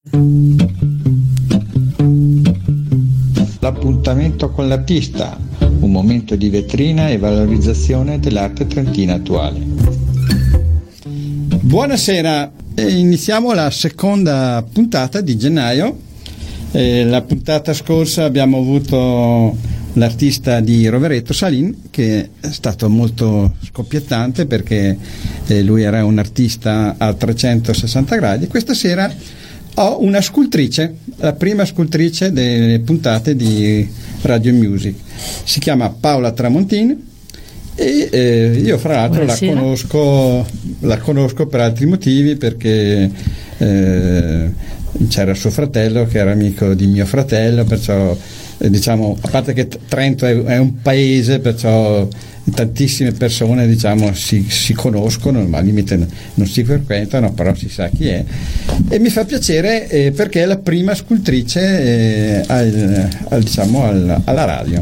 L'appuntamento con l'artista, un momento di vetrina e valorizzazione dell'arte trentina attuale. Buonasera, iniziamo la seconda puntata di gennaio. La puntata scorsa abbiamo avuto l'artista di Rovereto, Salin, che è stato molto scoppiettante perché lui era un artista a 360 gradi. Questa sera ho una scultrice, la prima scultrice delle puntate di Radio Music. Si chiama Paola Tramontin e io fra l'altro la conosco per altri motivi, perché c'era suo fratello che era amico di mio fratello, perciò diciamo, a parte che Trento è un paese, perciò tantissime persone diciamo si conoscono, ma al limite non si frequentano, però si sa chi è, e mi fa piacere perché è la prima scultrice alla radio.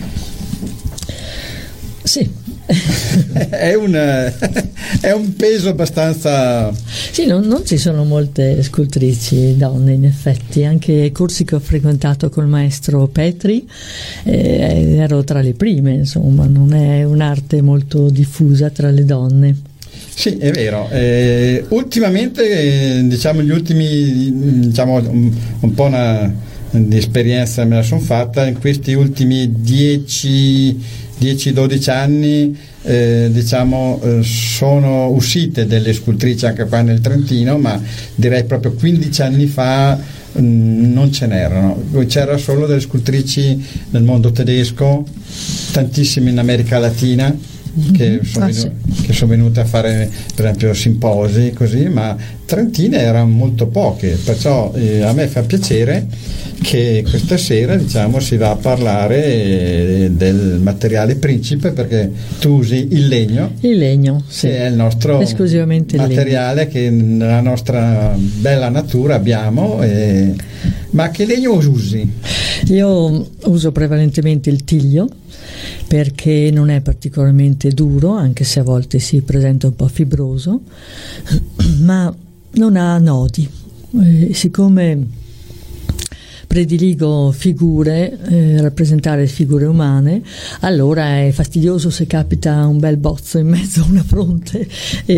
Sì. È un peso abbastanza. Sì, non ci sono molte scultrici donne, in effetti. Anche i corsi che ho frequentato col maestro Petri ero tra le prime, insomma, non è un'arte molto diffusa tra le donne. Sì, è vero. Ultimamente, diciamo, gli ultimi, diciamo, un po' di esperienza me la sono fatta in questi ultimi 10-12 anni, sono uscite delle scultrici anche qua nel Trentino, ma direi proprio 15 anni fa non ce n'erano, c'era solo delle scultrici nel mondo tedesco, tantissime in America Latina che sono venute a fare per esempio simposi così, ma trentine erano molto poche, perciò a me fa piacere che questa sera diciamo si va a parlare del materiale principe, perché tu usi il legno, sì, che è il nostro esclusivamente materiale il che nella nostra bella natura abbiamo, ma che legno usi? Io uso prevalentemente il tiglio, perché non è particolarmente duro, anche se a volte si presenta un po' fibroso, ma non ha nodi. Siccome prediligo figure, rappresentare figure umane, allora è fastidioso se capita un bel bozzo in mezzo a una fronte.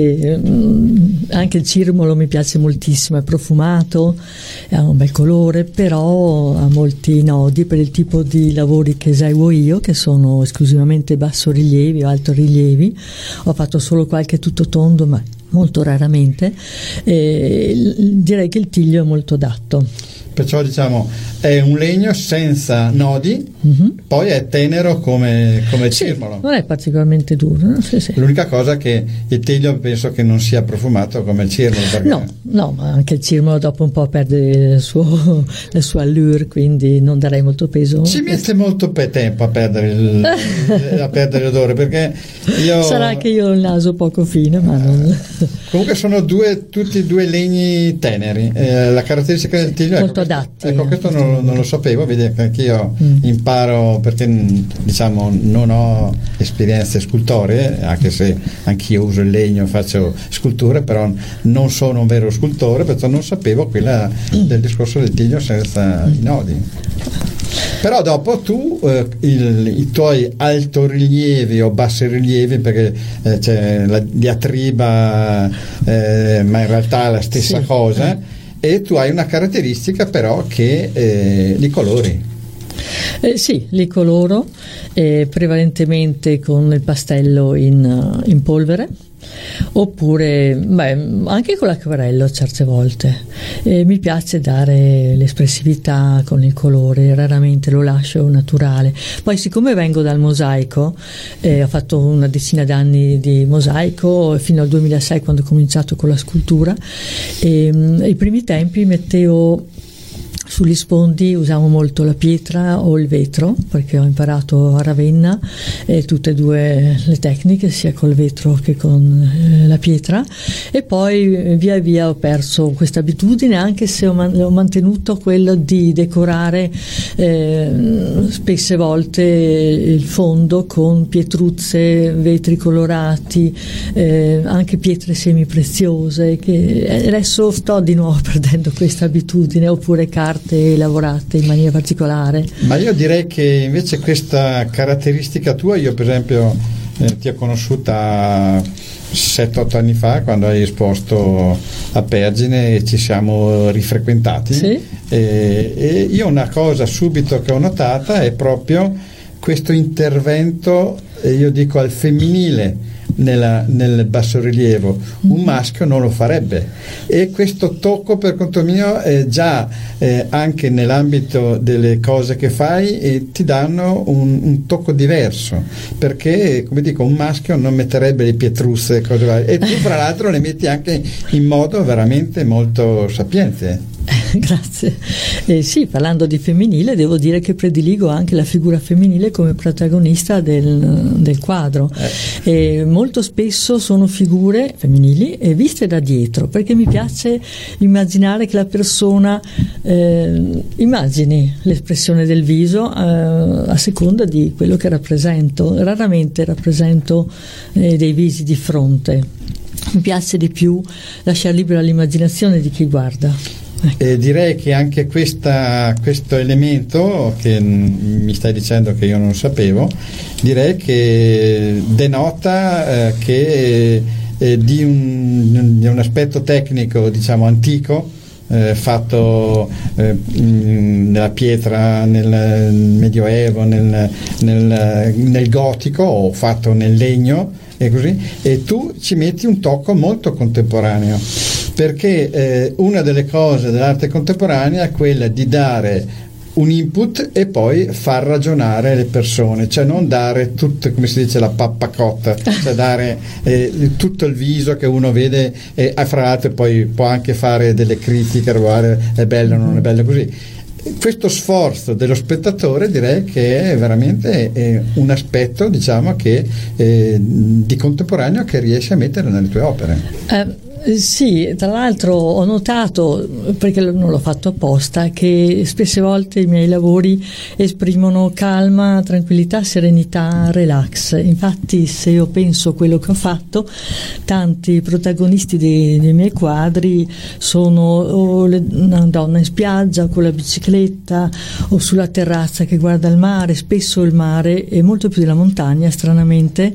Anche il cirmolo mi piace moltissimo, è profumato, ha un bel colore, però ha molti nodi per il tipo di lavori che eseguo io, che sono esclusivamente bassorilievi o altorilievi. Ho fatto solo qualche tutto tondo, ma molto raramente. Direi che il tiglio è molto adatto. Perciò diciamo è un legno senza nodi, poi è tenero come cirmolo. Non è particolarmente duro, no? Sì. L'unica cosa che il tiglio penso che non sia profumato come il cirmolo. No, ma anche il cirmolo dopo un po' perde la sua allure, quindi non darei molto peso. Ci mette molto tempo a perdere l'odore, perché sarà che io ho il naso poco fine, ma non. Comunque sono tutti due legni teneri. La caratteristica del tiglio molto adatti. Ecco, questo non lo sapevo, vedi che anch'io imparo, perché diciamo non ho esperienze scultoree, anche se anch'io uso il legno, faccio sculture, però non sono un vero scultore, perciò non sapevo quella del discorso del tiglio senza i nodi. Però dopo tu i tuoi altorilievi o bassorilievi, perché c'è la diatriba, ma in realtà è la stessa cosa, e tu hai una caratteristica però che li colori. Sì, li coloro prevalentemente con il pastello in polvere, oppure anche con l'acquarello certe volte. Mi piace dare l'espressività con il colore, raramente lo lascio naturale. Poi siccome vengo dal mosaico, ho fatto una decina d'anni di mosaico fino al 2006, quando ho cominciato con la scultura, e ai primi tempi mettevo Sugli sfondi usiamo molto la pietra o il vetro, perché ho imparato a Ravenna tutte e due le tecniche, sia col vetro che con la pietra, e poi via via ho perso questa abitudine, anche se ho mantenuto quello di decorare spesse volte il fondo con pietruzze, vetri colorati, anche pietre semipreziose, che adesso sto di nuovo perdendo questa abitudine, oppure carte lavorate in maniera particolare. Ma io direi che invece questa caratteristica tua, io per esempio ti ho conosciuta 7-8 anni fa, quando hai esposto a Pergine, e ci siamo rifrequentati. Sì. E io una cosa subito che ho notata è proprio questo intervento, io dico al femminile, nel bassorilievo. Un maschio non lo farebbe, e questo tocco per conto mio già anche nell'ambito delle cose che fai ti danno un tocco diverso, perché come dico, un maschio non metterebbe le pietruzze, cose varie, e tu fra l'altro le metti anche in modo veramente molto sapiente. Grazie. Sì, parlando di femminile, devo dire che prediligo anche la figura femminile come protagonista del quadro. Molto spesso sono figure femminili viste da dietro, perché mi piace immaginare che la persona immagini l'espressione del viso a seconda di quello che rappresento. Raramente rappresento dei visi di fronte. Mi piace di più lasciare libera l'immaginazione di chi guarda. Direi che anche questo elemento che mi stai dicendo, che io non sapevo, direi che denota che di un aspetto tecnico, diciamo, antico, fatto nella pietra nel Medioevo, nel gotico, o fatto nel legno, e così, e tu ci metti un tocco molto contemporaneo, perché una delle cose dell'arte contemporanea è quella di dare un input e poi far ragionare le persone, cioè non dare tutto, come si dice, la pappa cotta, cioè dare tutto il viso che uno vede, e fra l'altro poi può anche fare delle critiche, guardare è bello o non è bello, così. Questo sforzo dello spettatore direi che è veramente un aspetto, diciamo, che di contemporaneo che riesci a mettere nelle tue opere. Sì, tra l'altro ho notato, perché non l'ho fatto apposta, che spesse volte i miei lavori esprimono calma, tranquillità, serenità, relax. Infatti, se io penso a quello che ho fatto, tanti protagonisti dei miei quadri sono o una donna in spiaggia con la bicicletta, o sulla terrazza che guarda il mare. Spesso il mare, e molto più della montagna, stranamente,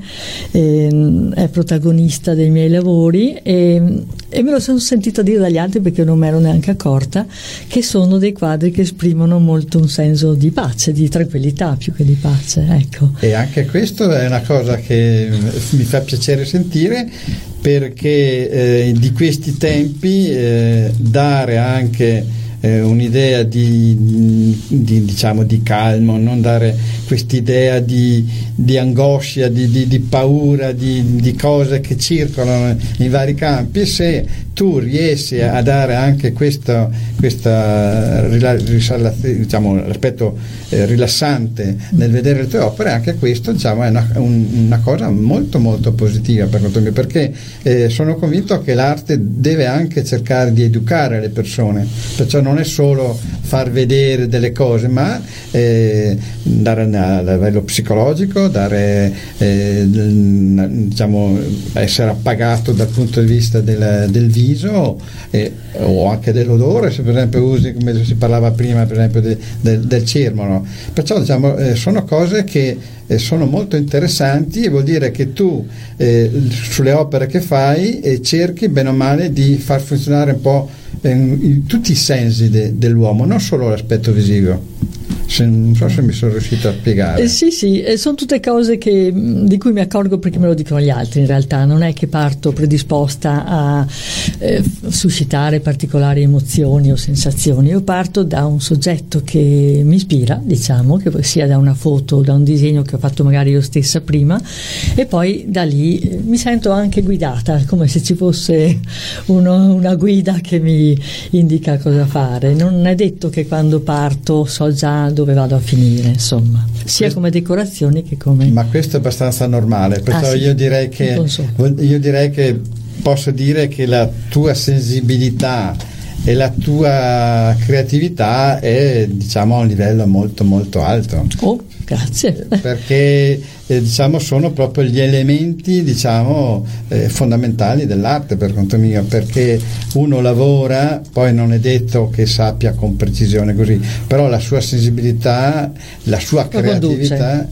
è protagonista dei miei lavori, e me lo sono sentito dire dagli altri, perché non mi ero neanche accorta che sono dei quadri che esprimono molto un senso di pace, di tranquillità più che di pace, ecco. E anche questo è una cosa che mi fa piacere sentire, perché di questi tempi dare anche un'idea diciamo di calmo, non dare quest'idea di angoscia, di paura, di cose che circolano in vari campi. Se tu riesci a dare anche questa diciamo, l'aspetto rilassante nel vedere le tue opere, anche questo, diciamo, è una cosa molto molto positiva per conto mio, perché sono convinto che l'arte deve anche cercare di educare le persone, perciò non è solo far vedere delle cose, ma dare a livello psicologico, diciamo, essere appagato dal punto di vista del viso, o anche dell'odore, se per esempio usi, come si parlava prima, per esempio del cirmolo. Perciò, diciamo, sono cose che sono molto interessanti, e vuol dire che tu sulle opere che fai cerchi bene o male di far funzionare un po' in tutti i sensi dell'uomo, non solo l'aspetto visivo. Non so se mi sono riuscito a spiegare. Sì, sono tutte cose di cui mi accorgo perché me lo dicono gli altri. In realtà non è che parto predisposta a suscitare particolari emozioni o sensazioni. Io parto da un soggetto che mi ispira, diciamo, che sia da una foto o da un disegno che ho fatto magari io stessa prima, e poi da lì mi sento anche guidata, come se ci fosse una guida che mi indica cosa fare. Non è detto che quando parto so già dove vado a finire, insomma, sia come decorazioni che come... Ma questo è abbastanza normale, perciò sì, io direi che posso dire che la tua sensibilità e la tua creatività è, diciamo, a un livello molto molto alto. Oh, grazie. Perché diciamo sono proprio gli elementi, diciamo, fondamentali dell'arte, per conto mio, perché uno lavora, poi non è detto che sappia con precisione così, però la sensibilità, la sua creatività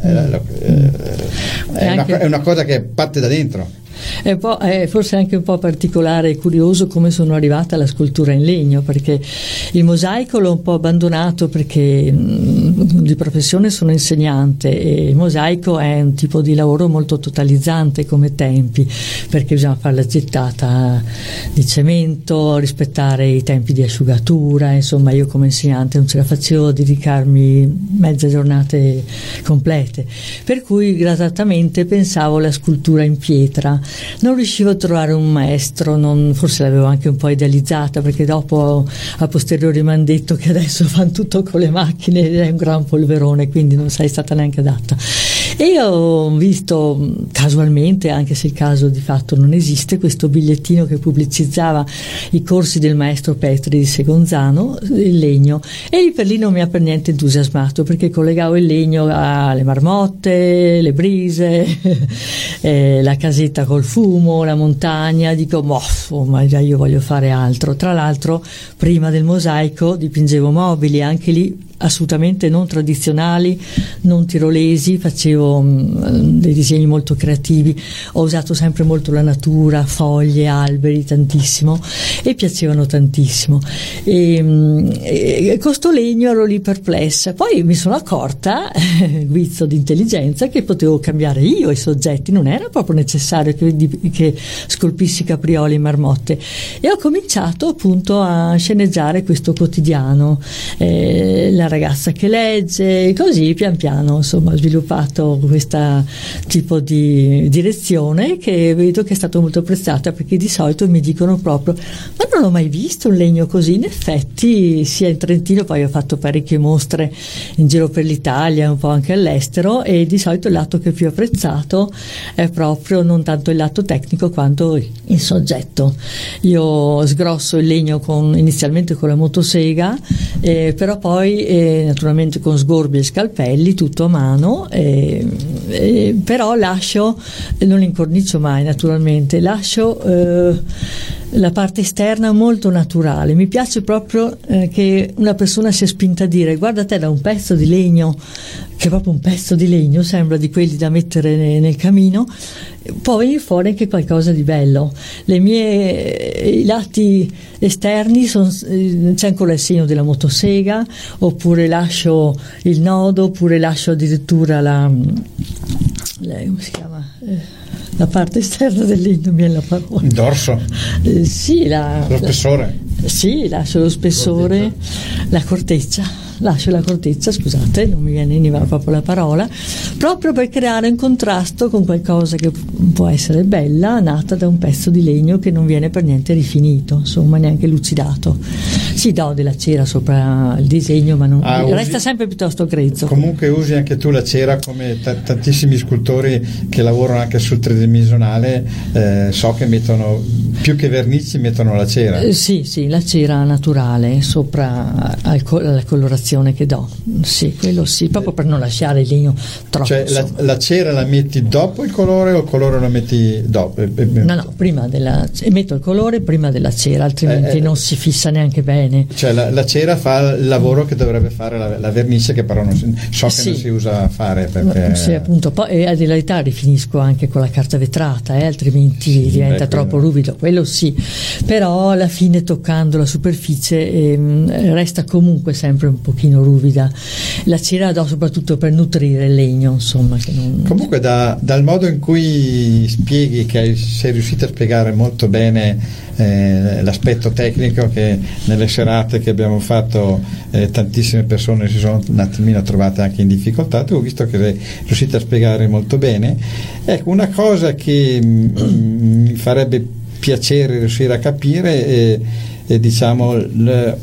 è una cosa che parte da dentro. È forse anche un po' particolare e curioso come sono arrivata alla scultura in legno, perché il mosaico l'ho un po' abbandonato perché di professione sono insegnante, e il mosaico è un tipo di lavoro molto totalizzante come tempi, perché bisogna fare la gettata di cemento, rispettare i tempi di asciugatura, insomma io come insegnante non ce la facevo a dedicarmi mezze giornate complete, per cui gradatamente pensavo alla scultura in pietra. Non riuscivo a trovare un maestro, forse l'avevo anche un po' idealizzata, perché dopo a posteriori mi hanno detto che adesso fanno tutto con le macchine ed è un gran polverone, quindi non sei stata neanche adatta. E io ho visto casualmente, anche se il caso di fatto non esiste, questo bigliettino che pubblicizzava i corsi del maestro Petri di Segonzano, il legno, e lì per lì non mi ha per niente entusiasmato, perché collegavo il legno alle marmotte, le brise, la casetta col fumo, la montagna. Dico, ma io voglio fare altro. Tra l'altro prima del mosaico dipingevo mobili, anche lì assolutamente non tradizionali, non tirolesi, facevo dei disegni molto creativi, ho usato sempre molto la natura, foglie, alberi, tantissimo, e piacevano tantissimo, e con sto legno ero lì perplessa. Poi mi sono accorta, guizzo di intelligenza, che potevo cambiare io i soggetti, non era proprio necessario che scolpissi caprioli e marmotte, e ho cominciato appunto a sceneggiare questo quotidiano, la ragazza che legge, così pian piano insomma ho sviluppato questo tipo di direzione, che vedo che è stata molto apprezzata, perché di solito mi dicono proprio, ma non ho mai visto un legno così. In effetti sia in Trentino, poi ho fatto parecchie mostre in giro per l'Italia, un po' anche all'estero, e di solito il lato che ho più apprezzato è proprio non tanto il lato tecnico quanto il soggetto. Io sgrosso il legno inizialmente con la motosega, però poi naturalmente con sgorbi e scalpelli, tutto a mano, però lascio, non incornicio mai naturalmente, lascio la parte esterna molto naturale. Mi piace proprio che una persona sia spinta a dire, guarda te, da un pezzo di legno, che è proprio un pezzo di legno, sembra di quelli da mettere nel camino, può venire fuori anche qualcosa di bello. I lati esterni c'è ancora il segno della motosega, oppure lascio il nodo, oppure lascio addirittura come si chiama? La parte esterna del legno, non viene la parola. Il dorso? Sì, lo spessore? Sì, lascio lo spessore, la corteccia. Lascio la corteccia, scusate, non mi veniva proprio la parola, proprio per creare un contrasto con qualcosa che può essere bella, nata da un pezzo di legno che non viene per niente rifinito, insomma, neanche lucidato. Sì, do della cera sopra il disegno, ma non resta sempre piuttosto grezzo. Comunque usi anche tu la cera, come tantissimi scultori che lavorano anche sul tridimensionale, so che mettono, più che vernici, mettono la cera. Sì, la cera naturale sopra alla colorazione che do, sì, quello sì, proprio per non lasciare il legno troppo. Cioè la cera la metti dopo il colore, o il colore lo metti dopo? No, prima metto il colore prima della cera, altrimenti non si fissa neanche bene. Cioè la cera fa il lavoro che dovrebbe fare la vernice, che però non si usa a fare, perché sì, appunto. Poi in realtà rifinisco anche con la carta vetrata, altrimenti diventa troppo ruvido. quello sì, però alla fine toccando la superficie resta comunque sempre un pochino ruvida. La cera do soprattutto per nutrire il legno, insomma. Che non... Comunque dal modo in cui spieghi, che sei riuscita a spiegare molto bene l'aspetto tecnico, che nelle serate che abbiamo fatto tantissime persone si sono un attimino trovate anche in difficoltà, tu ho visto che sei riuscita a spiegare molto bene. Ecco, una cosa che mi farebbe piacere riuscire a capire è diciamo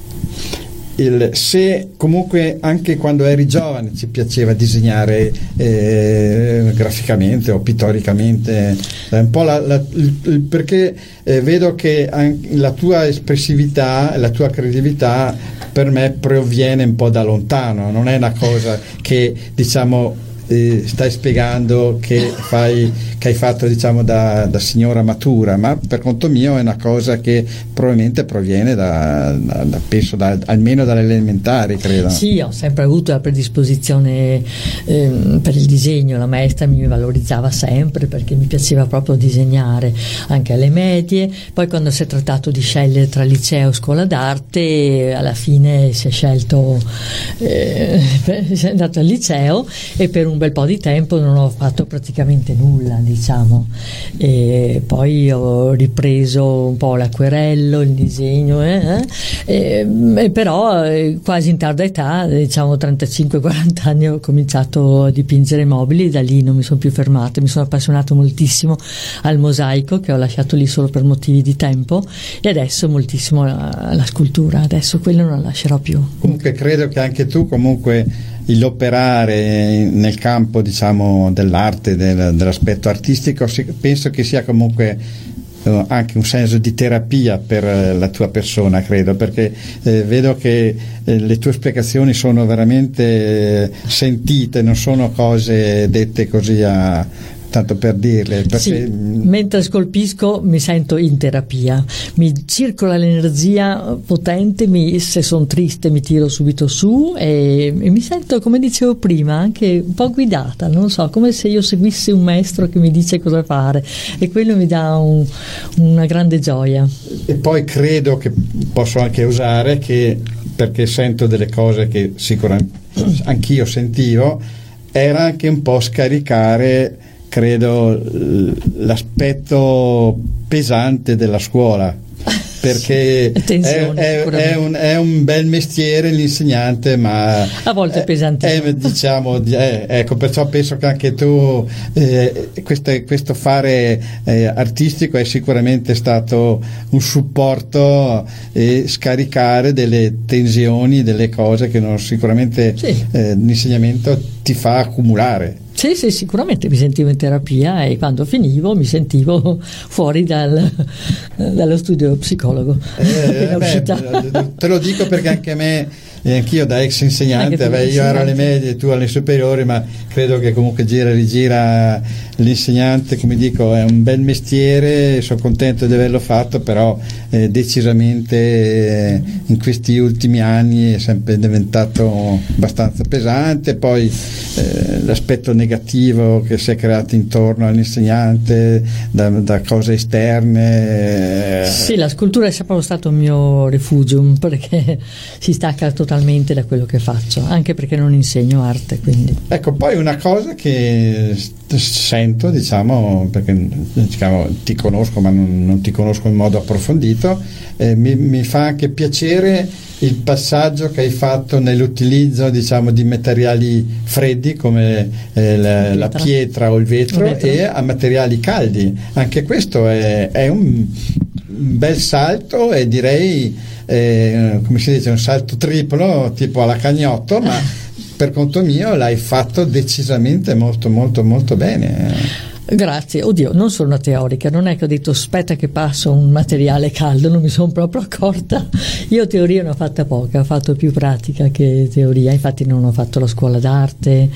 se comunque anche quando eri giovane ci piaceva disegnare graficamente o pittoricamente, un po' perché vedo che la tua espressività, la tua creatività per me proviene un po' da lontano, non è una cosa che diciamo stai spiegando che hai fatto diciamo da signora matura, ma per conto mio è una cosa che probabilmente proviene penso almeno dalle elementari, credo. Sì, ho sempre avuto la predisposizione per il disegno, la maestra mi valorizzava sempre perché mi piaceva proprio disegnare anche alle medie. Poi quando si è trattato di scegliere tra liceo e scuola d'arte, alla fine si è scelto si è andato al liceo e per un bel po' di tempo non ho fatto praticamente nulla, diciamo, e poi ho ripreso un po' l'acquerello, il disegno, però quasi in tarda età, diciamo 35-40 anni, ho cominciato a dipingere mobili e da lì non mi sono più fermata. Mi sono appassionato moltissimo al mosaico, che ho lasciato lì solo per motivi di tempo, e adesso moltissimo alla scultura, adesso quello non la lascerò più. Comunque credo che anche tu comunque l'operare nel campo diciamo dell'arte, dell'aspetto artistico, penso che sia comunque anche un senso di terapia per la tua persona, credo, perché vedo che le tue spiegazioni sono veramente sentite, non sono cose dette così tanto per dirle, perché... Sì, mentre scolpisco mi sento in terapia, mi circola l'energia potente, se sono triste mi tiro subito su e mi sento, come dicevo prima, anche un po' guidata, non so, come se io seguissi un maestro che mi dice cosa fare, e quello mi dà una grande gioia. E poi credo che posso anche usare che, perché sento delle cose che sicuramente anch'io sentivo, era anche un po' scaricare, credo, l'aspetto pesante della scuola, perché è un bel mestiere l'insegnante, ma a volte è pesante, diciamo, ecco, perciò penso che anche tu questo fare artistico è sicuramente stato un supporto e scaricare delle tensioni, delle cose che sicuramente l'insegnamento ti fa accumulare. Sì, sicuramente mi sentivo in terapia, e quando finivo mi sentivo fuori dallo studio psicologo. Te lo dico perché anche me, anch'io da ex insegnante, io ero alle medie, tu alle superiori, ma credo che comunque gira e rigira l'insegnante, come dico, è un bel mestiere, sono contento di averlo fatto, però decisamente in questi ultimi anni è sempre diventato abbastanza pesante. Poi l'aspetto negativo che si è creato intorno all'insegnante da cose esterne. Sì, la scultura è sempre stato un mio rifugium, perché si stacca totalmente da quello che faccio, anche perché non insegno arte, quindi. Ecco, poi una cosa che sento, diciamo, perché ti conosco ma non ti conosco in modo approfondito, mi fa anche piacere il passaggio che hai fatto nell'utilizzo, diciamo, di materiali freddi come la pietra o il vetro, e a materiali caldi. Anche questo è un bel salto, e direi come si dice, un salto triplo tipo alla Cagnotto, ma per conto mio l'hai fatto decisamente molto molto molto bene. Grazie, oddio, non sono una teorica, non è che ho detto aspetta che passo un materiale caldo, non mi sono proprio accorta. Io teoria ne ho fatta poca, ho fatto più pratica che teoria, infatti non ho fatto la scuola d'arte,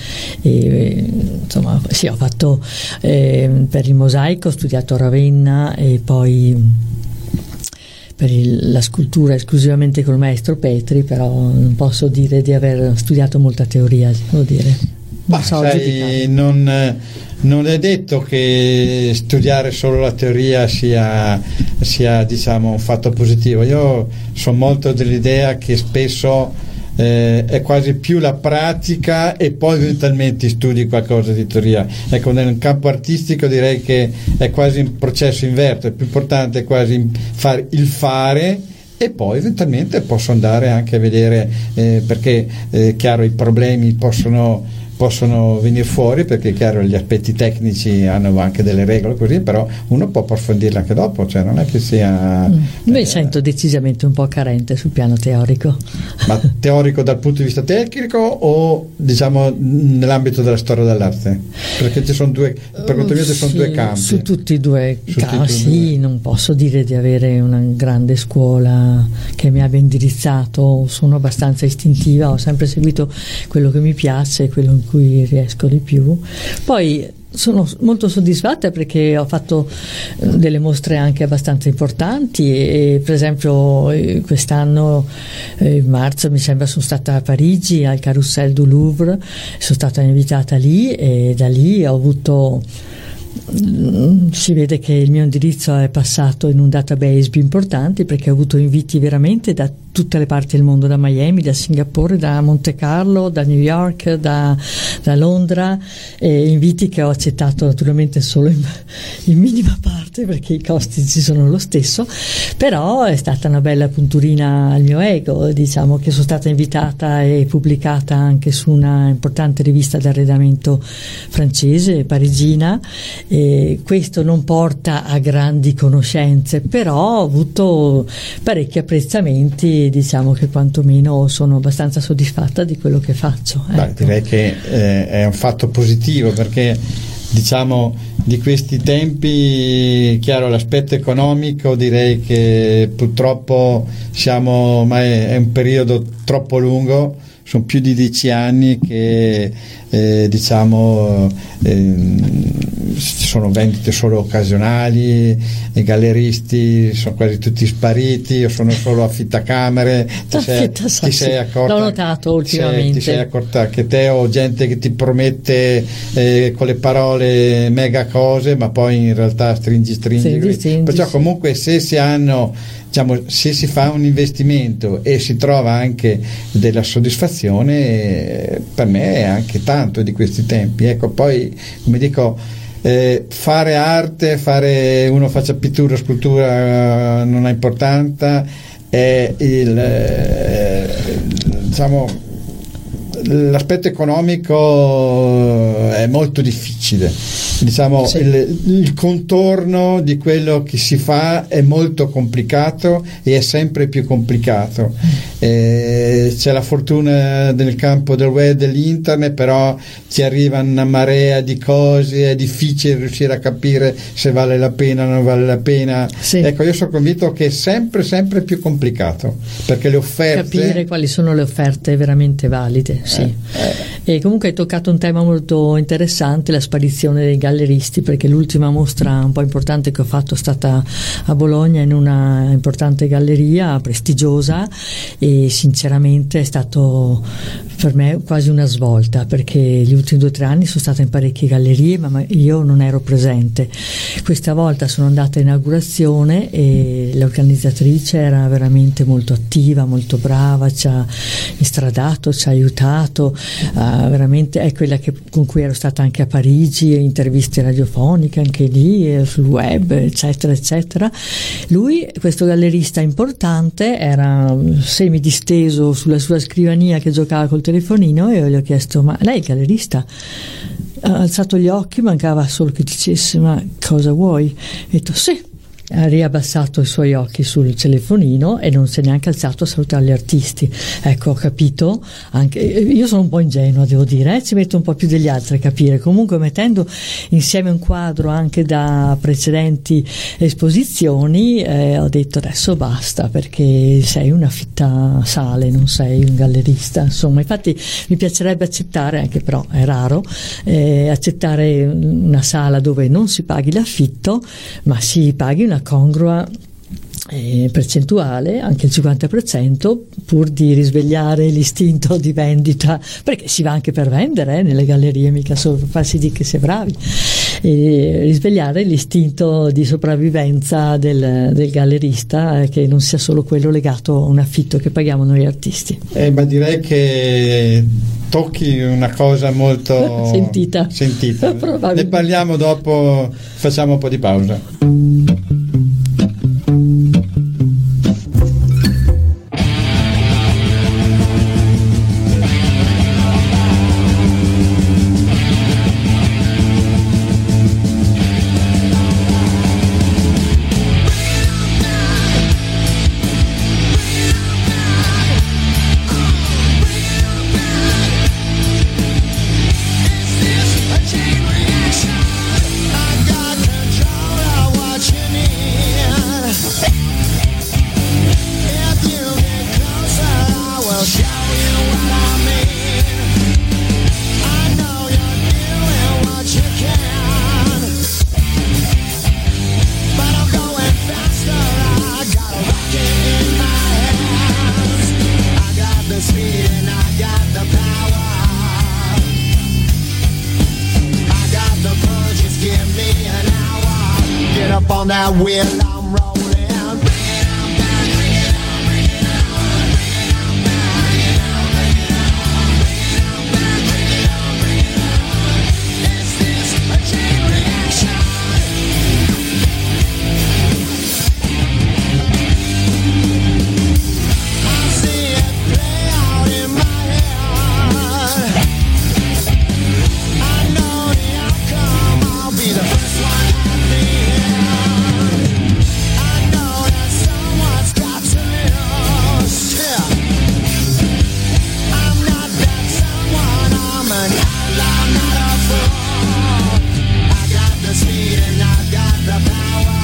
insomma sì, ho fatto per il mosaico ho studiato a Ravenna, e poi per la scultura esclusivamente col maestro Petri, però non posso dire di aver studiato molta teoria, devo dire. non è detto che studiare solo la teoria sia diciamo un fatto positivo. Io sono molto dell'idea che spesso è quasi più la pratica e poi eventualmente studi qualcosa di teoria. Ecco, nel campo artistico direi che è quasi un processo inverso, è più importante quasi fare il fare e poi eventualmente posso andare anche a vedere perché chiaro i problemi possono venire fuori, perché chiaro gli aspetti tecnici hanno anche delle regole così, però uno può approfondirle anche dopo, cioè non è che sia mi sento decisamente un po' carente sul piano teorico. Ma teorico dal punto di vista tecnico o diciamo nell'ambito della storia dell'arte? Perché ci sono due, per quanto mio ci sono due campi. Su tutti e due campi non posso dire di avere una grande scuola che mi abbia indirizzato, sono abbastanza istintiva, ho sempre seguito quello che mi piace, quello in cui riesco di più. Poi sono molto soddisfatta perché ho fatto delle mostre anche abbastanza importanti e per esempio quest'anno in marzo mi sembra sono stata a Parigi al Carrousel du Louvre, sono stata invitata lì e da lì ho avuto, si vede che il mio indirizzo è passato in un database più importante perché ho avuto inviti veramente da tutte le parti del mondo, da Miami, da Singapore, da Monte Carlo, da New York, da Londra, inviti che ho accettato naturalmente solo in minima parte perché i costi ci sono lo stesso, però è stata una bella punturina al mio ego, diciamo che sono stata invitata e pubblicata anche su una importante rivista d'arredamento francese, parigina, e questo non porta a grandi conoscenze, però ho avuto parecchi apprezzamenti, diciamo che quantomeno sono abbastanza soddisfatta di quello che faccio. Ecco. Direi che è un fatto positivo perché diciamo di questi tempi, chiaro l'aspetto economico direi che purtroppo siamo, ma è un periodo troppo lungo, sono più di 10 anni che sono vendite solo occasionali, i galleristi sono quasi tutti spariti, io sono solo affittacamere. Ti sei accorta, l'ho notato ultimamente, ti sei accorta che te ho gente che ti promette con le parole mega cose ma poi in realtà stringi, perciò comunque se si hanno, diciamo, se si fa un investimento e si trova anche della soddisfazione, per me è anche tanto di questi tempi. Ecco, poi come dico, fare arte, uno faccia pittura, scultura non ha importanza, è diciamo l'aspetto economico è molto difficile, diciamo sì. Il contorno di quello che si fa è molto complicato e è sempre più complicato. C'è la fortuna nel campo del web, dell'internet, però ci arriva una marea di cose, è difficile riuscire a capire se vale la pena o non vale la pena. Sì. Ecco, io sono convinto che è sempre più complicato perché le offerte, capire quali sono le offerte veramente valide. Sì. E comunque hai toccato un tema molto interessante, la sparizione dei galleristi, perché l'ultima mostra un po' importante che ho fatto è stata a Bologna in una importante galleria prestigiosa e sinceramente è stato per me quasi una svolta, perché gli ultimi 2 o 3 anni sono stata in parecchie gallerie ma io non ero presente. Questa volta sono andata a inaugurazione e l'organizzatrice era veramente molto attiva, molto brava, ci ha instradato, ci ha aiutato, veramente è quella con cui ero stata anche a Parigi, interviste radiofoniche anche lì, sul web, eccetera eccetera. Lui, questo gallerista importante, era semidisteso sulla sua scrivania che giocava col telefonino e io gli ho chiesto: ma lei è gallerista? Ha alzato gli occhi, mancava solo che dicesse: ma cosa vuoi? Ho detto sì. Ha riabbassato i suoi occhi sul telefonino e non si è neanche alzato a salutare gli artisti. Ecco, ho capito, anche io sono un po' ingenua, devo dire, ci metto un po' più degli altri a capire. Comunque, mettendo insieme un quadro anche da precedenti esposizioni, ho detto adesso basta, perché sei una fitta sale, non sei un gallerista, insomma. Infatti mi piacerebbe accettare, anche però è raro, accettare una sala dove non si paghi l'affitto ma si paghi una congrua percentuale, anche il 50%, pur di risvegliare l'istinto di vendita, perché si va anche per vendere nelle gallerie, mica solo per farsi dire che si è bravi, e risvegliare l'istinto di sopravvivenza del gallerista, che non sia solo quello legato a un affitto che paghiamo noi artisti. Ma direi che tocchi una cosa molto sentita. Ne parliamo dopo, facciamo un po' di pausa. On that wheel I'm rolling. Is this a chain reaction? I see it play out in my head. I know the outcome. I'll be the first one at the end. I know that someone's got to lose. Yeah. I'm not that someone. I'm an outlaw, not a fool. I got the speed and I got the power.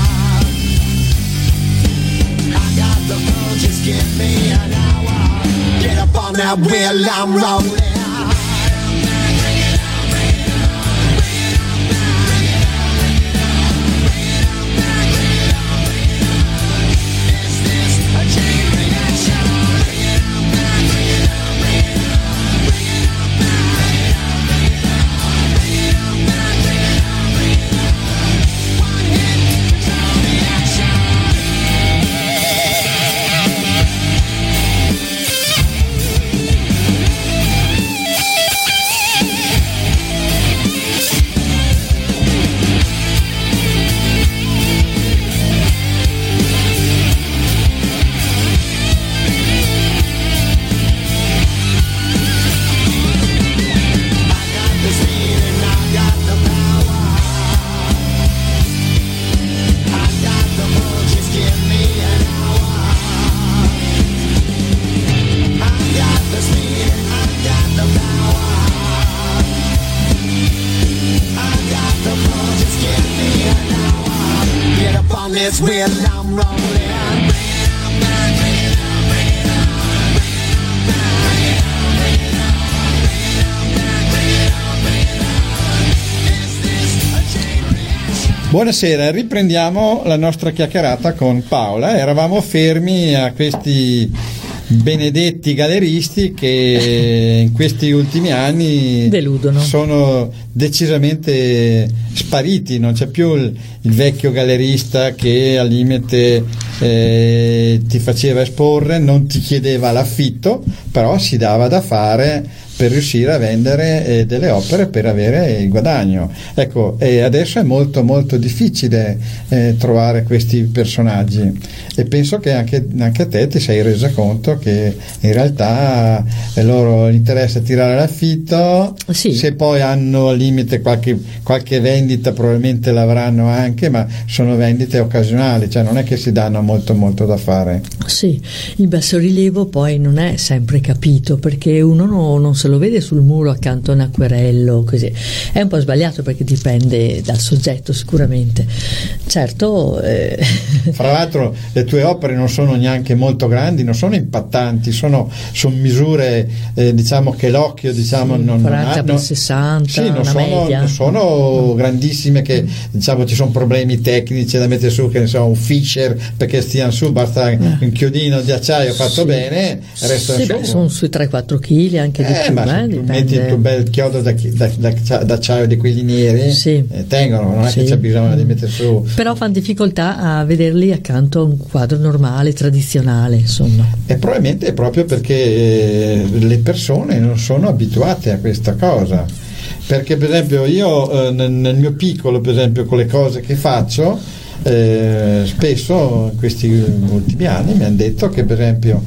I got the pull, just give me an hour. Get up on that wheel, I'm rolling. This wheel I'm rolling. Buonasera, riprendiamo la nostra chiacchierata con Paola. Eravamo fermi a questi benedetti galleristi che in questi ultimi anni deludono, sono decisamente spariti. Non c'è più il vecchio gallerista che al limite ti faceva esporre, non ti chiedeva l'affitto, però si dava da fare per riuscire a vendere delle opere per avere il guadagno. Ecco, adesso è molto molto difficile trovare questi personaggi, e penso che anche a te ti sei resa conto che in realtà loro interessa tirare l'affitto, sì. Se poi hanno al limite qualche vendita probabilmente l'avranno anche, ma sono vendite occasionali, cioè non è che si danno molto molto da fare. Sì, il bassorilievo poi non è sempre capito, perché uno non se lo vede sul muro accanto a un acquerello, così è un po' sbagliato, perché dipende dal soggetto sicuramente. Certo. Fra l'altro le tue opere non sono neanche molto grandi, non sono impattanti, sono misure diciamo che l'occhio non 40 per 60, sì, non media. sono grandissime, che diciamo ci sono problemi tecnici da mettere su, che ne so, un Fisher perché stiano su, basta un chiodino di acciaio fatto bene, restano sì, su. sono sui 3-4 kg, anche di più, Ma se tu metti il tuo bel chiodo d'acciaio di quelli neri, sì, tengono, non è che c'è bisogno di mettere su. Però fanno difficoltà a vederli accanto a un quadro normale, tradizionale, insomma. E probabilmente è proprio perché le persone non sono abituate a questa cosa, perché per esempio io nel mio piccolo, per esempio, con le cose che faccio, spesso in questi ultimi anni mi hanno detto che per esempio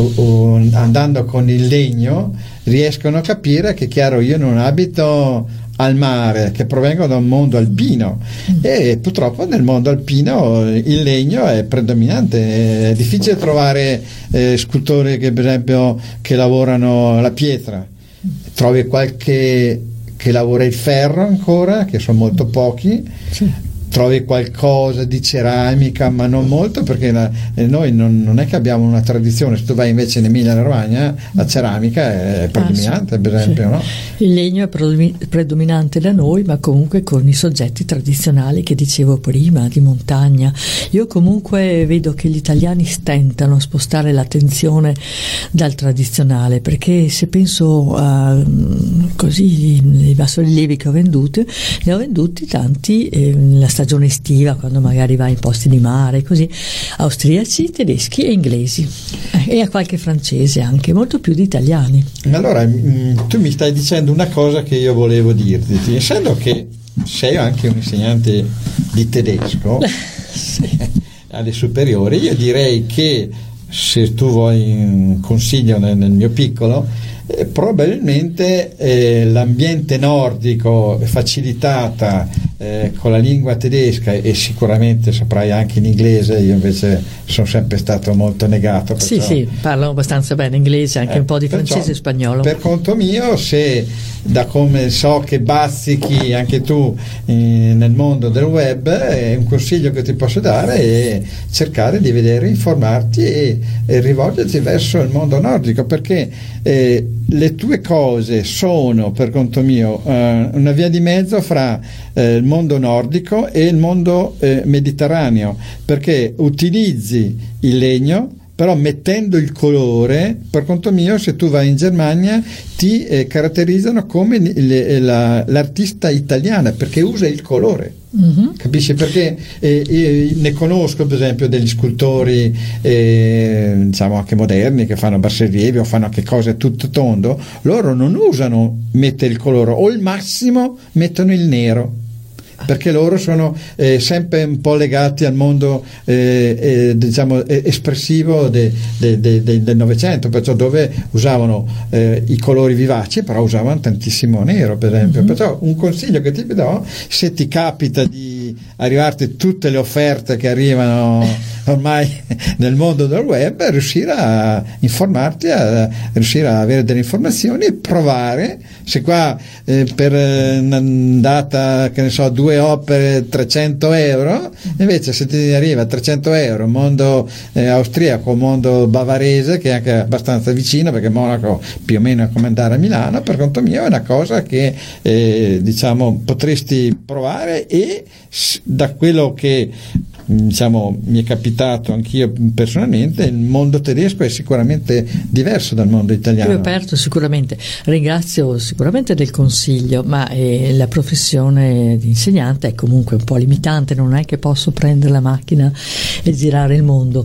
andando con il legno riescono a capire che, chiaro, io non abito al mare, che provengo da un mondo alpino, e purtroppo nel mondo alpino il legno è predominante, è difficile trovare scultori che per esempio che lavorano la pietra, trovi qualche che lavora il ferro ancora, che sono molto pochi, sì. Trovi qualcosa di ceramica, ma non molto, perché noi non è che abbiamo una tradizione. Se tu vai invece in Emilia Romagna, la ceramica è predominante, sì, per esempio, sì. No? Il legno è predominante da noi, ma comunque con i soggetti tradizionali che dicevo prima, di montagna. Io comunque vedo che gli italiani stentano a spostare l'attenzione dal tradizionale, perché se penso a così i bassorilievi che ho venduti, ne ho venduti tanti nella stagione estiva, quando magari vai in posti di mare, così, austriaci, tedeschi e inglesi, e a qualche francese anche, molto più di italiani. Allora tu mi stai dicendo una cosa che io volevo dirti, essendo che sei anche un insegnante di tedesco sì. Alle superiori, io direi che se tu vuoi un consiglio nel mio piccolo, probabilmente l'ambiente nordico facilitata con la lingua tedesca, e sicuramente saprai anche in inglese, io invece sono sempre stato molto negato, perciò, sì, parlo abbastanza bene inglese, anche un po' di francese e spagnolo. Per conto mio, se da come so che bazzichi anche tu nel mondo del web, un consiglio che ti posso dare è cercare di vedere, informarti e rivolgerti verso il mondo nordico, perché le tue cose sono, per conto mio, una via di mezzo fra il mondo nordico e il mondo mediterraneo, perché utilizzi il legno, però mettendo il colore. Per conto mio, se tu vai in Germania ti caratterizzano come l'artista italiana, perché usa il colore. Mm-hmm. Capisci? Perché ne conosco per esempio degli scultori diciamo anche moderni, che fanno bassorilievi o fanno anche cose tutto tondo. Loro non usano mettere il colore, o al massimo mettono il nero, perché loro sono sempre un po' legati al mondo diciamo espressivo del Novecento, perciò dove usavano i colori vivaci, però usavano tantissimo nero, per esempio. Mm-hmm. Perciò un consiglio che ti do, se ti capita di arrivarti tutte le offerte che arrivano ormai nel mondo del web, riuscire a informarti, a riuscire a avere delle informazioni e provare. Se qua per una data, che ne so, 2 opere 300 euro, invece se ti arriva a 300 euro mondo austriaco, mondo bavarese, che è anche abbastanza vicino, perché Monaco più o meno è come andare a Milano, per conto mio è una cosa che diciamo potresti provare. E da quello che diciamo mi è capitato anch'io personalmente, il mondo tedesco è sicuramente diverso dal mondo italiano. Più aperto sicuramente. Ringrazio sicuramente del consiglio, ma la professione di insegnante è comunque un po' limitante, non è che posso prendere la macchina e girare il mondo.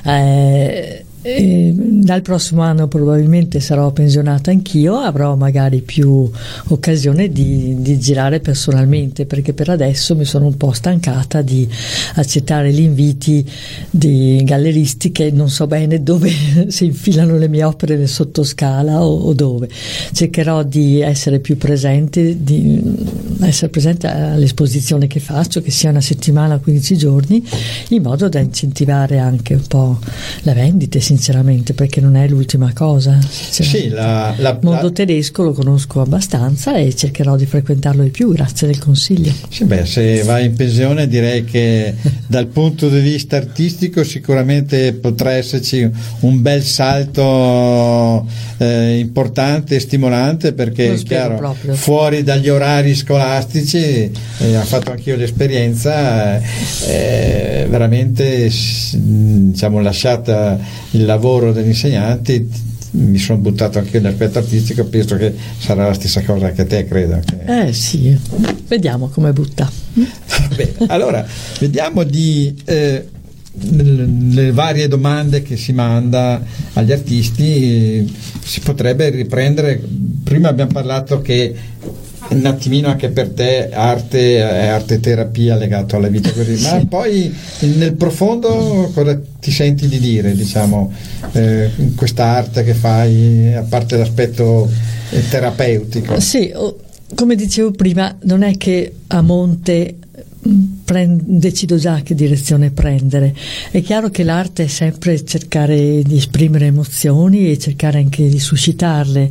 Dal prossimo anno probabilmente sarò pensionata anch'io, avrò magari più occasione di girare personalmente, perché per adesso mi sono un po' stancata di accettare gli inviti di galleristi che non so bene dove si infilano le mie opere, nel sottoscala o dove. Cercherò di essere più presente, di essere presente all'esposizione che faccio, che sia una settimana o 15 giorni, in modo da incentivare anche un po' la vendita, sinceramente, perché non è l'ultima cosa. Sì, Il mondo tedesco lo conosco abbastanza e cercherò di frequentarlo di più, grazie del consiglio. sì, beh, se vai in pensione direi che dal punto di vista artistico sicuramente potrà esserci un bel salto importante e stimolante, perché Lo è spero chiaro, proprio. fuori dagli orari scolastici, ho fatto anch'io l'esperienza, veramente diciamo, lasciata il lavoro degli insegnanti, mi sono buttato anche nell'aspetto artistico, penso che sarà la stessa cosa anche a te, credo. Sì, vediamo come butta. Bene, allora vediamo di le varie domande che si manda agli artisti, si potrebbe riprendere. Prima abbiamo parlato che un attimino anche per te arte è arte terapia legato alla vita così, ma poi nel profondo cosa ti senti di dire, diciamo, in questa arte che fai, a parte l'aspetto terapeutico? Sì, come dicevo prima, non è che a monte decido già che direzione prendere. È chiaro che l'arte è sempre cercare di esprimere emozioni e cercare anche di suscitarle,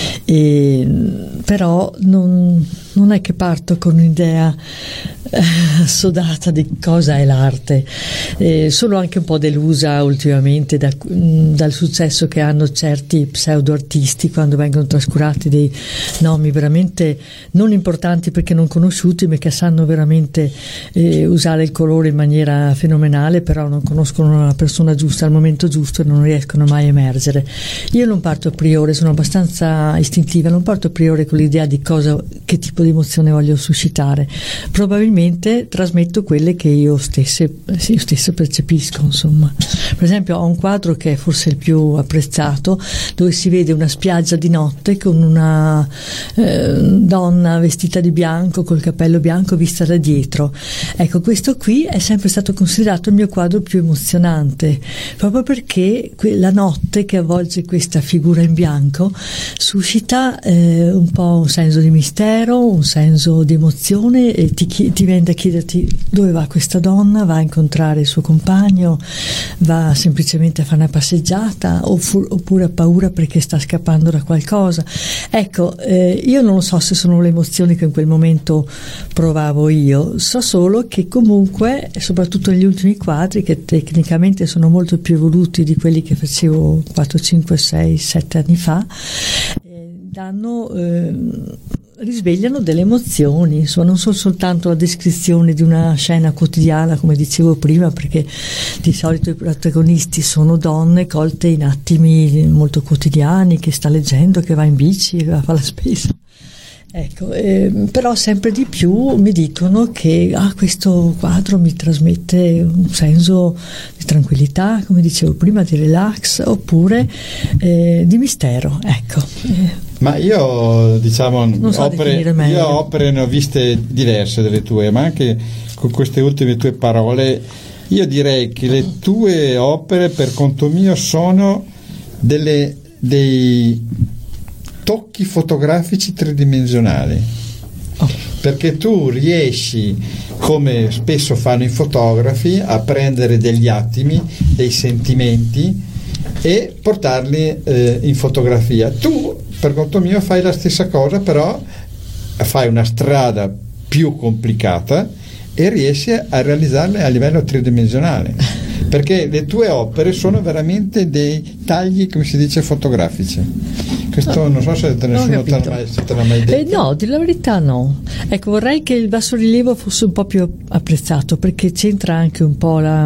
però non è che parto con un'idea assodata di cosa è l'arte. Sono anche un po' delusa ultimamente dal successo che hanno certi pseudo-artisti quando vengono trascurati dei nomi veramente non importanti perché non conosciuti, ma che sanno veramente usare il colore in maniera fenomenale, però non conoscono la persona giusta al momento giusto e non riescono mai a emergere. Io non parto a priori, sono abbastanza istintiva, non parto a priori con l'idea di che tipo di emozione voglio suscitare. Probabilmente trasmetto quelle che io stessa percepisco, insomma. Per esempio ho un quadro che è forse il più apprezzato, dove si vede una spiaggia di notte con una donna vestita di bianco col cappello bianco vista da dietro. Ecco, questo qui è sempre stato considerato il mio quadro più emozionante, proprio perché la notte che avvolge questa figura in bianco suscita un po' un senso di mistero, un senso di emozione, e ti viene da chiederti dove va questa donna, va a incontrare il suo compagno, va semplicemente a fare una passeggiata, oppure ha paura perché sta scappando da qualcosa. Ecco, io non so se sono le emozioni che in quel momento provavo io, so solo che comunque, soprattutto negli ultimi quadri, che tecnicamente sono molto più evoluti di quelli che facevo 4, 5, 6, 7 anni fa, risvegliano delle emozioni, insomma, non sono soltanto la descrizione di una scena quotidiana, come dicevo prima, perché di solito i protagonisti sono donne colte in attimi molto quotidiani, che sta leggendo, che va in bici, che va a fare la spesa. Ecco, però sempre di più mi dicono che questo quadro mi trasmette un senso di tranquillità, come dicevo prima, di relax, oppure di mistero, ecco. Ma io, diciamo, opere ne ho viste diverse delle tue, ma anche con queste ultime tue parole io direi che le tue opere, per conto mio, sono dei tocchi fotografici tridimensionali, perché tu riesci, come spesso fanno i fotografi, a prendere degli attimi, dei sentimenti e portarli in fotografia. Tu, per conto mio, fai la stessa cosa, però fai una strada più complicata e riesci a realizzarle a livello tridimensionale, perché le tue opere sono veramente dei tagli, come si dice, fotografici. Questo non so se te nessuno te l'ha mai detto. No, di la verità no. Ecco, vorrei che il bassorilievo fosse un po' più apprezzato, perché c'entra anche un po' la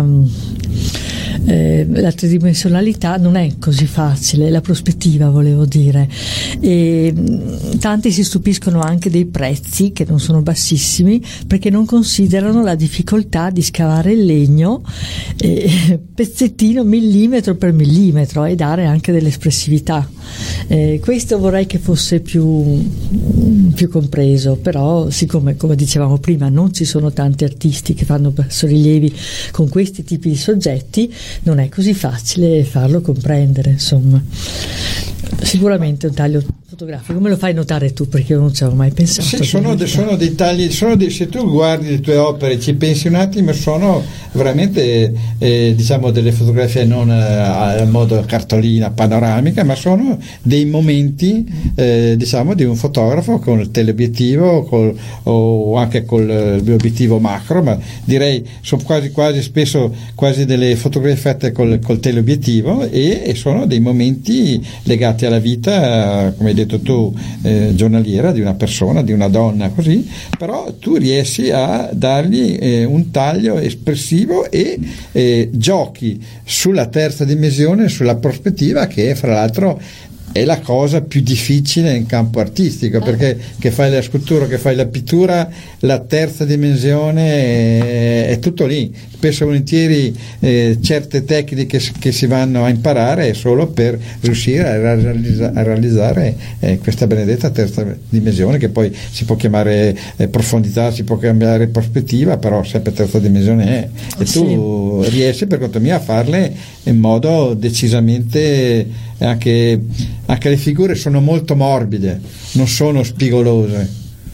tridimensionalità, non è così facile, la prospettiva, volevo dire, e tanti si stupiscono anche dei prezzi, che non sono bassissimi, perché non considerano la difficoltà di scavare il legno pezzettino, millimetro per millimetro, e dare anche dell'espressività. Questo vorrei che fosse più compreso, però siccome, come dicevamo prima, non ci sono tanti artisti che fanno bassorilievi con questi tipi di soggetti, non è così facile farlo comprendere, insomma. Sicuramente un taglio fotografico, come lo fai notare tu? Perché io non ci avevo mai pensato. Sì, sono dei tagli, se tu guardi le tue opere, ci pensi un attimo, sono veramente diciamo delle fotografie non a modo cartolina panoramica, ma sono dei momenti diciamo di un fotografo con il teleobiettivo o anche col obiettivo macro, ma direi sono quasi spesso quasi delle fotografie fatte col teleobiettivo e sono dei momenti legati alla vita, come hai detto tu, giornaliera di una persona, di una donna, così, però tu riesci a dargli un taglio espressivo e giochi sulla terza dimensione, sulla prospettiva, che fra l'altro è la cosa più difficile in campo artistico, perché che fai la scultura, che fai la pittura, la terza dimensione è tutto lì. Spesso e volentieri certe tecniche che si vanno a imparare è solo per riuscire a realizzare questa benedetta terza dimensione, che poi si può chiamare profondità, si può chiamare prospettiva, però sempre terza dimensione è. E tu riesci, per conto mio, a farle in modo decisamente anche le figure sono molto morbide, non sono spigolose.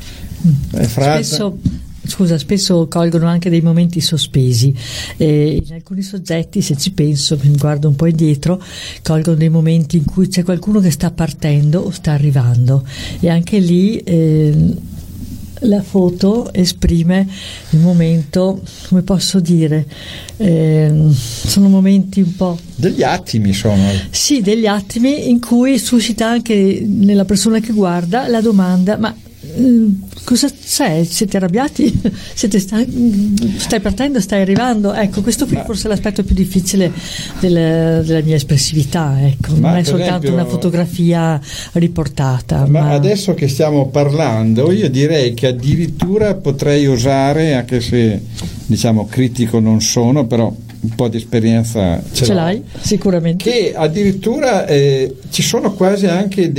Spesso colgono anche dei momenti sospesi, in alcuni soggetti, se ci penso, mi guardo un po' indietro, colgono dei momenti in cui c'è qualcuno che sta partendo o sta arrivando, e anche lì la foto esprime il momento, come posso dire, sono momenti un po'... Degli attimi sono. Sì, degli attimi in cui suscita anche nella persona che guarda la domanda: ma cosa c'è? Siete arrabbiati? Stai partendo? Stai arrivando? Ecco, questo qui forse è l'aspetto più difficile della mia espressività, ecco. Non è soltanto una fotografia riportata. Ma adesso che stiamo parlando, io direi che addirittura potrei osare, anche se diciamo critico non sono, però un po' di esperienza ce l'hai sicuramente, che addirittura ci sono quasi anche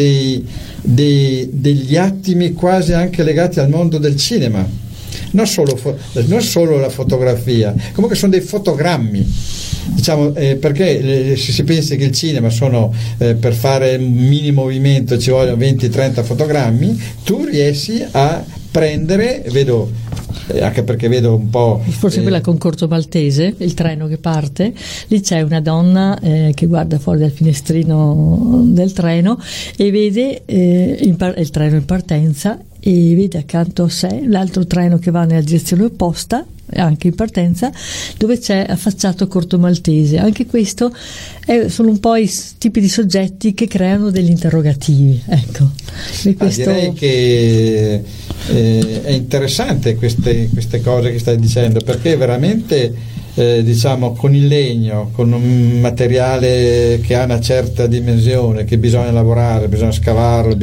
degli attimi quasi anche legati al mondo del cinema, non solo la fotografia, comunque sono dei fotogrammi, diciamo, perché se si pensa che il cinema sono per fare un mini movimento ci vogliono 20-30 fotogrammi, tu riesci a prendere, vedo anche perché vedo un po'... Forse quella con Corto Maltese, il treno che parte, lì c'è una donna che guarda fuori dal finestrino del treno e vede il treno in partenza, e vede accanto a sé l'altro treno che va nella direzione opposta, anche in partenza, dove c'è affacciato Corto Maltese. Anche questo sono un po' i tipi di soggetti che creano degli interrogativi, ecco. Direi che è interessante queste cose che stai dicendo, perché veramente diciamo con il legno, con un materiale che ha una certa dimensione, che bisogna lavorare, bisogna scavarlo,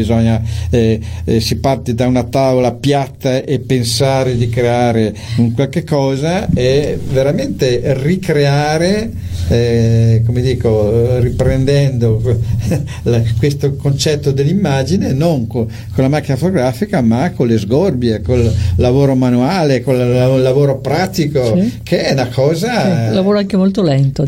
si parte da una tavola piatta e pensare di creare un qualche cosa, e veramente ricreare, come dico, riprendendo questo concetto dell'immagine non con la macchina fotografica, ma con le sgorbie, col lavoro manuale, con il lavoro pratico, che è una cosa lavoro anche molto lento,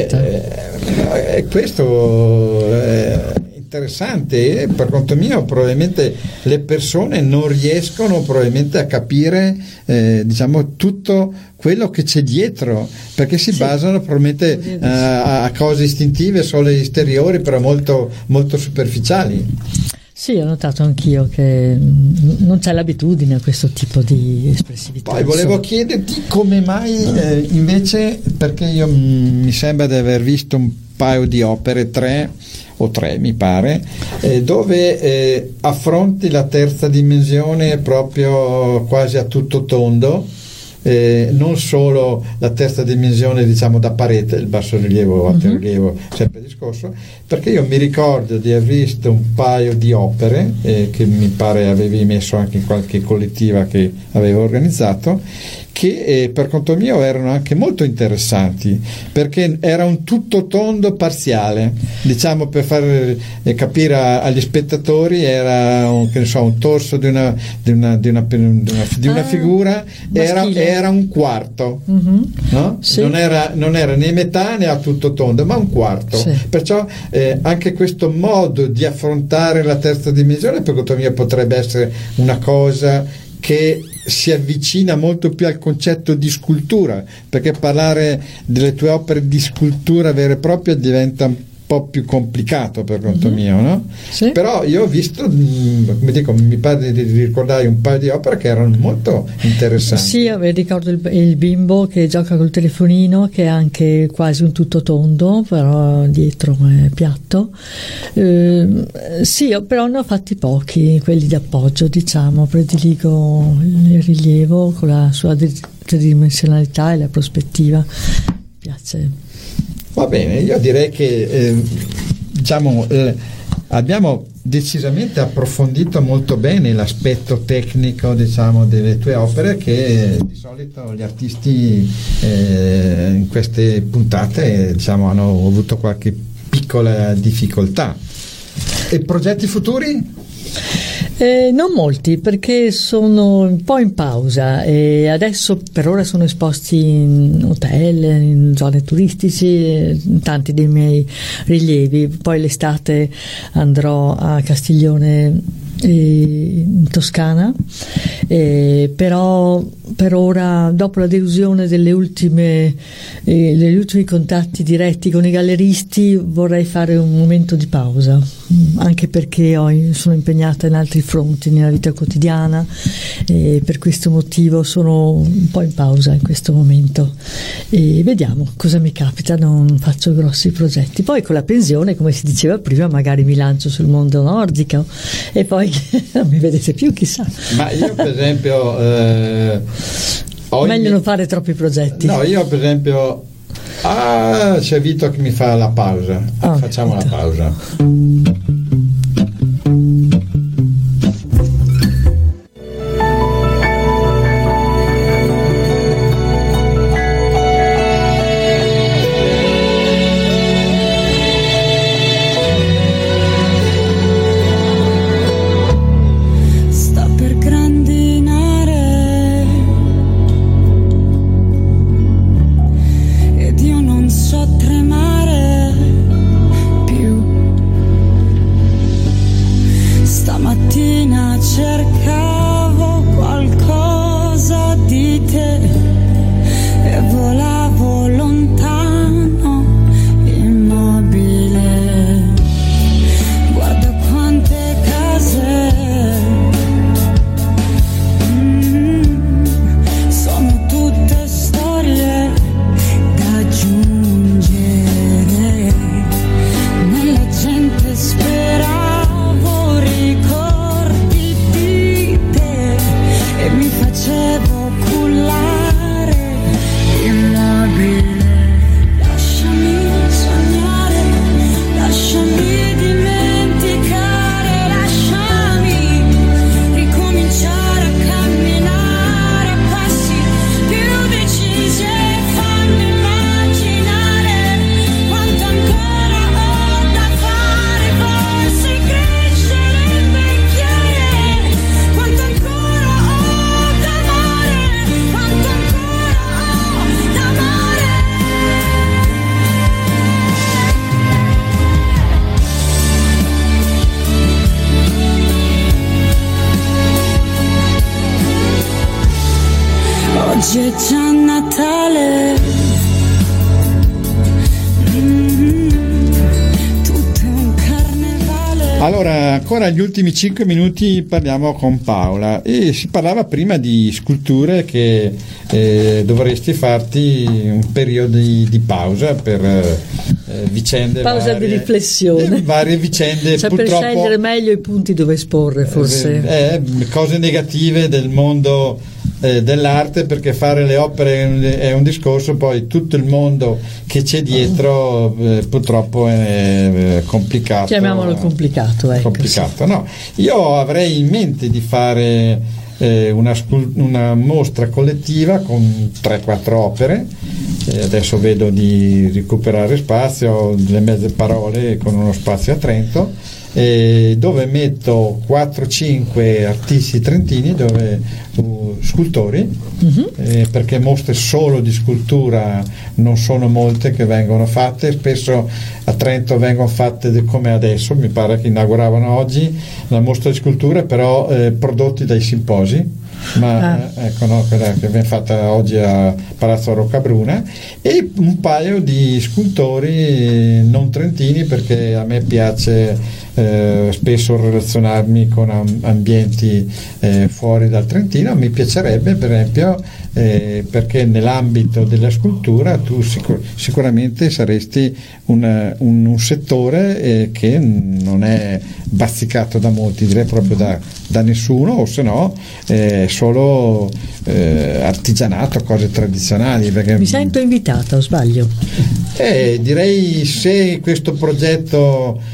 questo è interessante, e per conto mio probabilmente le persone non riescono probabilmente a capire diciamo tutto quello che c'è dietro, perché si basano probabilmente a cose istintive, solo esteriori, però molto, molto superficiali. Sì, ho notato anch'io che non c'è l'abitudine a questo tipo di espressività. Poi volevo chiederti come mai invece, perché io mi sembra di aver visto un paio di opere, tre mi pare, dove affronti la terza dimensione proprio quasi a tutto tondo, non solo la terza dimensione diciamo da parete, il basso rilievo, alto rilievo, sempre discorso, perché io mi ricordo di aver visto un paio di opere che mi pare avevi messo anche in qualche collettiva che avevo organizzato, che per conto mio erano anche molto interessanti, perché era un tutto tondo parziale, diciamo, per far capire agli spettatori, era un torso di una figura era un quarto, no? Sì. Non era né metà né a tutto tondo, ma un quarto. Sì. Perciò anche questo modo di affrontare la terza dimensione per conto mio potrebbe essere una cosa che si avvicina molto più al concetto di scultura, perché parlare delle tue opere di scultura vera e propria diventa un po' più complicato per conto mio, no? Sì. Però io ho visto, come dico, mi pare di ricordare un paio di opere che erano molto interessanti. Sì, mi ricordo il bimbo che gioca col telefonino, che è anche quasi un tutto tondo, però dietro è piatto. Sì, però ne ho fatti pochi, quelli di appoggio, diciamo. Prediligo il rilievo con la sua tridimensionalità e la prospettiva. Mi piace. Va bene, io direi che abbiamo decisamente approfondito molto bene l'aspetto tecnico, diciamo, delle tue opere, che di solito gli artisti in queste puntate, diciamo, hanno avuto qualche piccola difficoltà. E progetti futuri? Non molti, perché sono un po' in pausa e adesso per ora sono esposti in hotel, in zone turistici, tanti dei miei rilievi. Poi l'estate andrò a Castiglione in Toscana, però per ora, dopo la delusione degli ultimi contatti diretti con i galleristi, vorrei fare un momento di pausa, anche perché sono impegnata in altri fronti nella vita quotidiana, e per questo motivo sono un po' in pausa in questo momento e vediamo cosa mi capita. Non faccio grossi progetti, poi con la pensione, come si diceva prima, magari mi lancio sul mondo nordico e poi non mi vedete più, chissà. Ma io per esempio meglio non fare troppi progetti. No, io per esempio c'è Vito che mi fa la pausa. Facciamo la pausa. Sta per grandinare ed io non so tremare più. Stamattina cercavo qualcosa di te e volavo lontano, immobile. Guarda quante case, sono tutte storie da aggiungere. Nella gente speravo ricordi di te e mi facevo cullare, immobile. Lasciami sognare, lasciami dimenticare, lasciami ricominciare a camminare a passi più decisi e fanno immaginare quanto ancora ho da fare, forse crescere e invecchiare, quanto ancora ho da amare, quanto ancora ho da amare. Oggi è già Natale, tutto è un carnevale. Allora, ancora gli ultimi 5 minuti parliamo con Paola, e si parlava prima di sculture che dovresti farti un periodo di pausa per vicende Pausa varie, di riflessione. varie vicende, Cioè, purtroppo per scegliere meglio i punti dove esporre, forse. cose negative del mondo dell'arte, perché fare le opere è un discorso, poi tutto il mondo che c'è dietro purtroppo è complicato. Chiamiamolo complicato, ecco. Complicato, no. Io avrei in mente di fare una mostra collettiva con 3-4 opere. Adesso vedo di recuperare spazio, delle mezze parole con uno spazio a Trento, dove metto 4-5 artisti trentini, scultori, perché mostre solo di scultura non sono molte che vengono fatte. Spesso a Trento vengono fatte come adesso, mi pare che inauguravano oggi la mostra di scultura, però prodotti dai simposi. Ecco, no, quella che viene fatta oggi a Palazzo Roccabruna, e un paio di scultori non trentini, perché a me piace spesso relazionarmi con ambienti fuori dal Trentino. Mi piacerebbe, per esempio, perché nell'ambito della scultura tu sicuramente saresti un settore che non è bazzicato da molti, direi proprio da nessuno, o se no solo artigianato, cose tradizionali. Perché mi sento invitata, o sbaglio? Direi, se questo progetto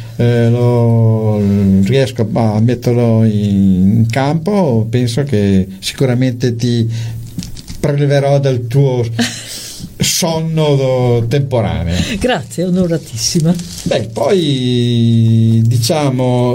riesco a metterlo in campo, penso che sicuramente ti preleverò dal tuo sonno temporaneo. Grazie, onoratissima. Poi diciamo,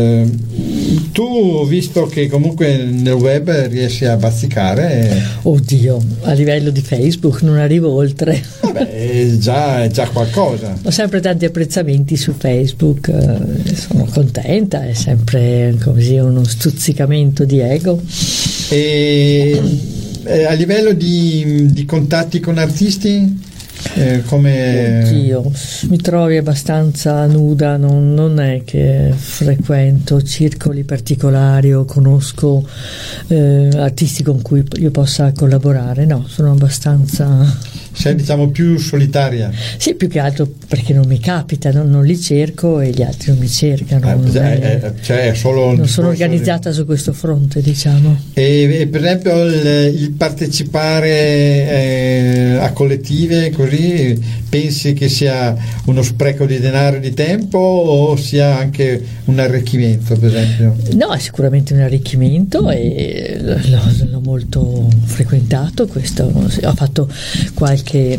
tu, visto che comunque nel web riesci a bazzicare, oddio, a livello di Facebook non arrivo oltre. È già qualcosa. Ho sempre tanti apprezzamenti su Facebook, sono contenta, è sempre così uno stuzzicamento di ego. E a livello di contatti con artisti, come... Oddio, mi trovi abbastanza nuda, non è che frequento circoli particolari o conosco artisti con cui io possa collaborare, no, sono abbastanza... Sei, diciamo, più solitaria? Sì, più che altro perché non mi capita, non li cerco e gli altri non mi cercano. Non sono organizzata su questo fronte, diciamo. E per esempio il partecipare a collettive così, pensi che sia uno spreco di denaro e di tempo, o sia anche un arricchimento, per esempio? No, è sicuramente un arricchimento, e l'ho molto frequentato questo. Ho fatto qualche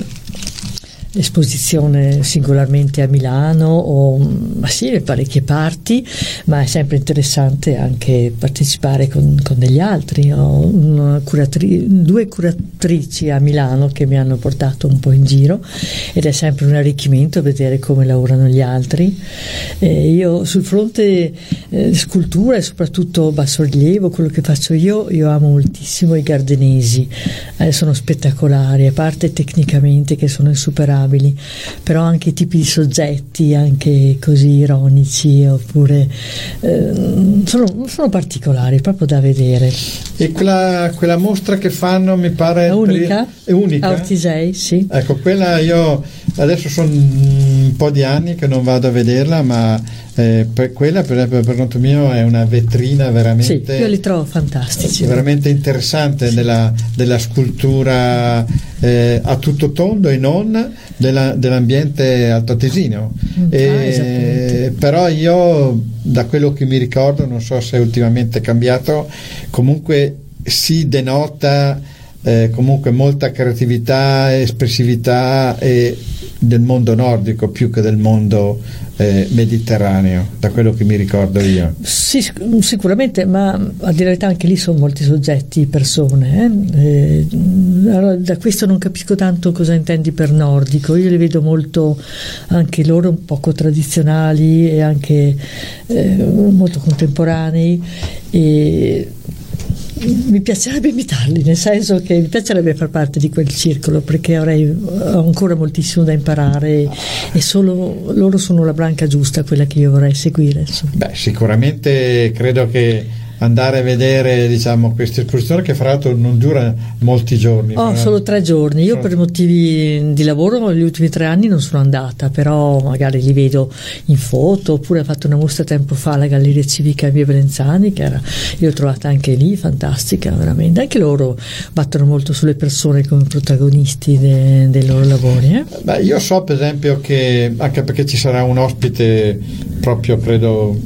esposizione singolarmente a Milano o in parecchie parti, ma è sempre interessante anche partecipare con degli altri. Ho due curatrici a Milano che mi hanno portato un po' in giro, ed è sempre un arricchimento vedere come lavorano gli altri. Io sul fronte scultura e soprattutto bassorilievo, quello che faccio io amo moltissimo i gardenesi, sono spettacolari, a parte tecnicamente che sono insuperabili, però anche i tipi di soggetti, anche così ironici, oppure sono particolari, proprio da vedere. E quella mostra che fanno, mi pare è unica? È unica? A Ortisei, sì. Ecco, quella io adesso sono un po' di anni che non vado a vederla, ma quella per esempio per conto mio è una vetrina veramente, sì, io li trovo fantastici, veramente interessante, sì, della scultura a tutto tondo e non dell'ambiente altoatesino. Però io, da quello che mi ricordo, non so se è ultimamente cambiato, comunque si denota comunque molta creatività, espressività del mondo nordico più che del mondo mediterraneo, da quello che mi ricordo io. Sì, sicuramente, ma a dire la verità anche lì sono molti soggetti, persone. Allora, da questo non capisco tanto cosa intendi per nordico. Io li vedo molto, anche loro un poco tradizionali e anche molto contemporanei, e mi piacerebbe imitarli, nel senso che mi piacerebbe far parte di quel circolo, perché ho ancora moltissimo da imparare, e solo loro sono la branca giusta, quella che io vorrei seguire, insomma. Sicuramente credo che andare a vedere, diciamo, questa esposizione, che fra l'altro non dura molti giorni. Solo 3 giorni. Io per motivi di lavoro gli ultimi 3 anni non sono andata, però magari li vedo in foto, oppure ha fatto una mostra tempo fa alla Galleria Civica in via Belenzani, che io l'ho trovata anche lì fantastica, veramente. Anche loro battono molto sulle persone come protagonisti dei loro lavori. Io so per esempio che, anche perché ci sarà un ospite proprio, credo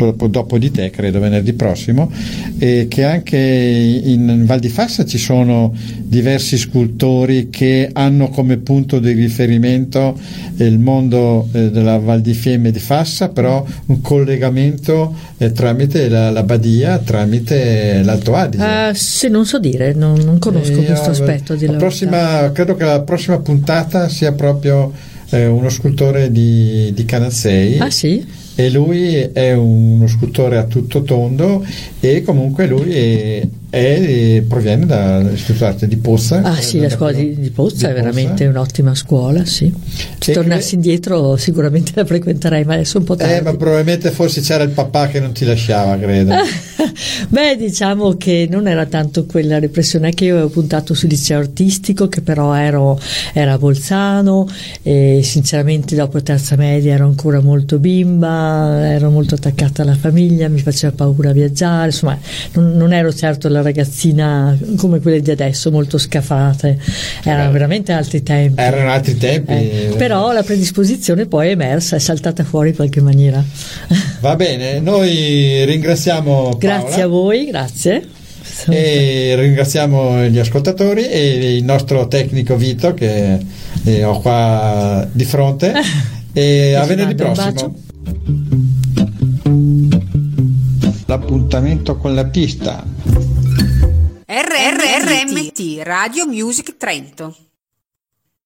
dopo di te, credo venerdì prossimo, e che anche in Val di Fassa ci sono diversi scultori che hanno come punto di riferimento il mondo della Val di Fiemme di Fassa, però un collegamento tramite la Badia, tramite l'Alto Adige. Se non so dire, non conosco questo aspetto di credo che la prossima puntata sia proprio uno scultore di Canazzei. Ah sì? E lui è uno scultore a tutto tondo, e comunque lui proviene dall'Istituto d'Arte di Pozza. Ah sì, la scuola di Pozza è veramente un'ottima scuola, sì. Se tornassi indietro sicuramente la frequenterei, ma adesso un po' tardi. Ma probabilmente forse c'era il papà che non ti lasciava, credo. Beh, diciamo che non era tanto quella repressione, che io avevo puntato sul liceo artistico, che però era a Bolzano, e sinceramente dopo terza media ero ancora molto bimba, ero molto attaccata alla famiglia, mi faceva paura viaggiare, insomma non ero certo la ragazzina come quelle di adesso, molto scafate, erano veramente altri tempi. Erano altri tempi. Però la predisposizione poi è emersa, è saltata fuori in qualche maniera. Va bene, noi ringraziamo Paola. Grazie a voi, grazie. E ringraziamo gli ascoltatori e il nostro tecnico Vito, che ho qua di fronte. E a venerdì prossimo. L'appuntamento con la pista. RMT Radio Music Trento.